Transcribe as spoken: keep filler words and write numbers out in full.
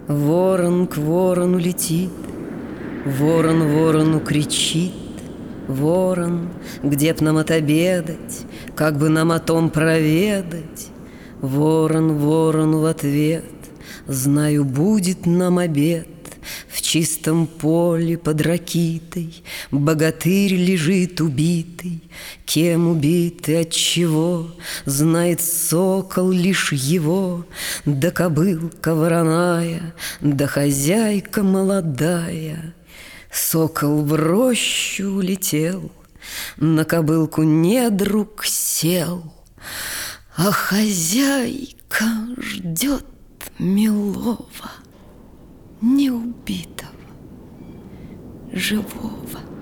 Ворон к ворону летит, ворон ворону кричит: ворон, где б нам отобедать, как бы нам о том проведать? Ворон ворону в ответ: знаю, будет нам обед. В чистом поле под ракитой богатырь лежит убитый. Кем убитый, от чего, знает сокол лишь его. Да кобылка вороная, да хозяйка молодая. Сокол в рощу улетел, на кобылку недруг сел, а хозяйка ждет милого, не убитого, живого.